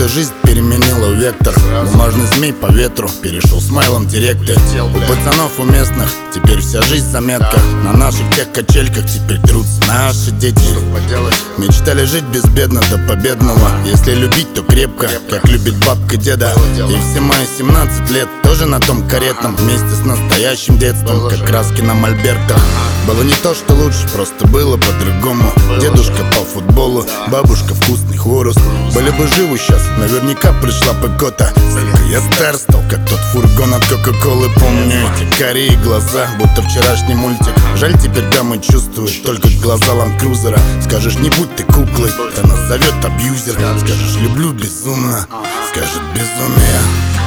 будто жизнь переменила вектор. Бумажный змей по ветру перешел смайлом директор. У пацанов у местных теперь вся жизнь заметка. На наших тех качельках теперь трутся наши дети. Мечтали жить безбедно до победного. Если любить, то крепко, как любит бабка деда. И все мои 17 лет тоже на том каретном, вместе с настоящим детством, как краски на мольбертах. Было не то, что лучше, просто было по-другому. Дедушка по футболу, бабушка вкусный хворост. Были бы живы сейчас, наверняка пришла бы гота. Только я стар стал, как тот фургон от Кока-Колы. Помню эти карие глаза, будто вчерашний мультик. Жаль, теперь дамы чувствуют только глаза ланд-крузера. Скажешь, не будь ты куклой, то назовет абьюзер. Скажешь, люблю безумно, скажет безумие.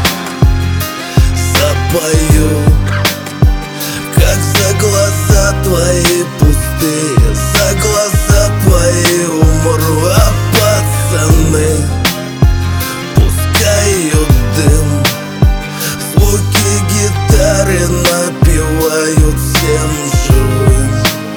Запою, как за глаза твои пустые, за глаза твои умру, а пацаны пускают дым. Звуки гитары напевают всем живым.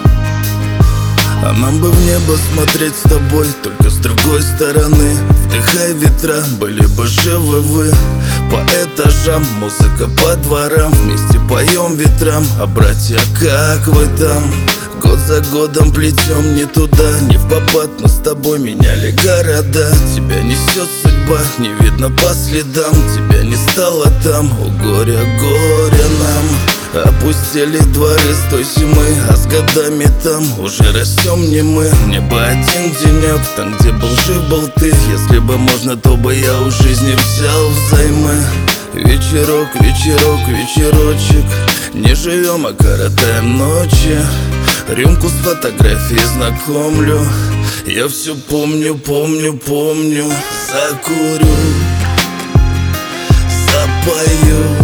А нам бы в небо смотреть с тобой, только с другой стороны. Вдыхай ветра, были бы живы вы. По этажам, музыка по дворам, вместе поем ветрам. А братья, как вы там? Год за годом плетем не туда, не в попад. Мы с тобой меняли города. Тебя несет судьба, не видно по следам. Тебя не стало там, о горе, горе нам. Опустили дворы с той зимы, а с годами там уже растем не мы. Мне бы один денек, там где был жив был ты. Если бы можно, то бы я у жизни взял взаймы. Вечерок, вечерок, вечерочек, не живем, а коротаем ночи. Рюмку с фотографией знакомлю. Я все помню, помню, помню. Закурю, запою,